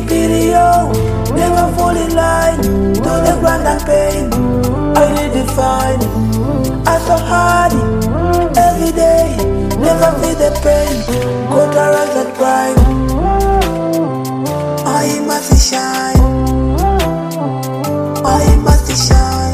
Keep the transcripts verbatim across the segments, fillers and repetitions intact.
Keep it real, never fall in line to the grind and pain. I redefine, I so hard every day, never feel the pain. Go to rise and grind. I must shine, I must shine,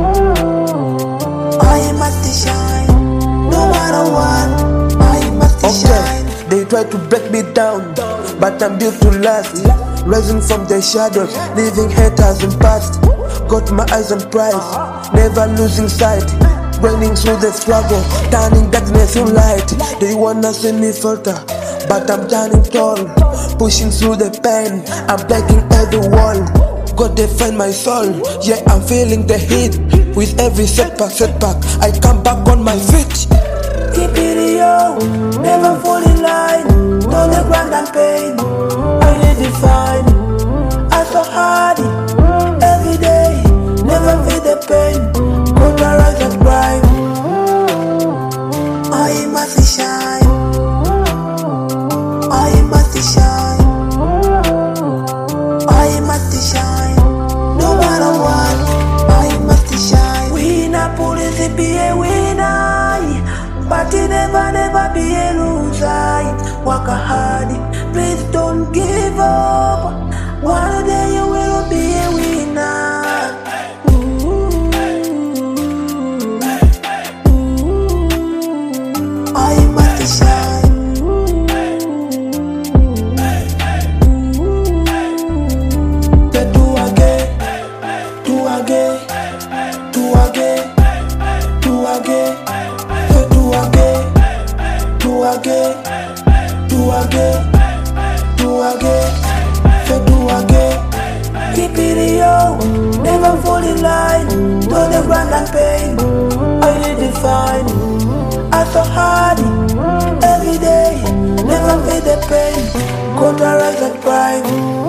I must shine. No matter what, I must Okay. shine. They try to break me down, but I'm built to last. Rising from the shadows, leaving haters in past. Got my eyes on prize, never losing sight. Running through the struggle, turning darkness in light. They wanna see me falter, but I'm standing tall. Pushing through the pain, I'm breaking every wall. God defend my soul, yeah, I'm feeling the heat. With every setback, setback, I come back on my feet. Keep it real, never fall in line to the grind and pain. I redefine, I so hard every day, never feel the pain. Go to rise and grind. I must shine, I must shine, I must shine. No matter what, I must shine. Winner, police, be a winner, but you never, never be a loser. Work hard, please don't give up. One day you will be a winner. Ooh, I must shine. Say do again, do again, do again, do again. Say do again, do again, do again, do again. Say do again. Keep it real, never fall in line to the grind and pain. I redefine, I so hard every day, never feel the pain. Go to rise and grind.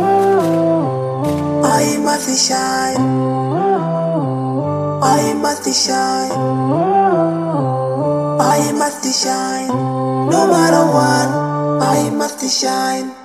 I must shine, I must shine, I must shine. No matter what, I must shine.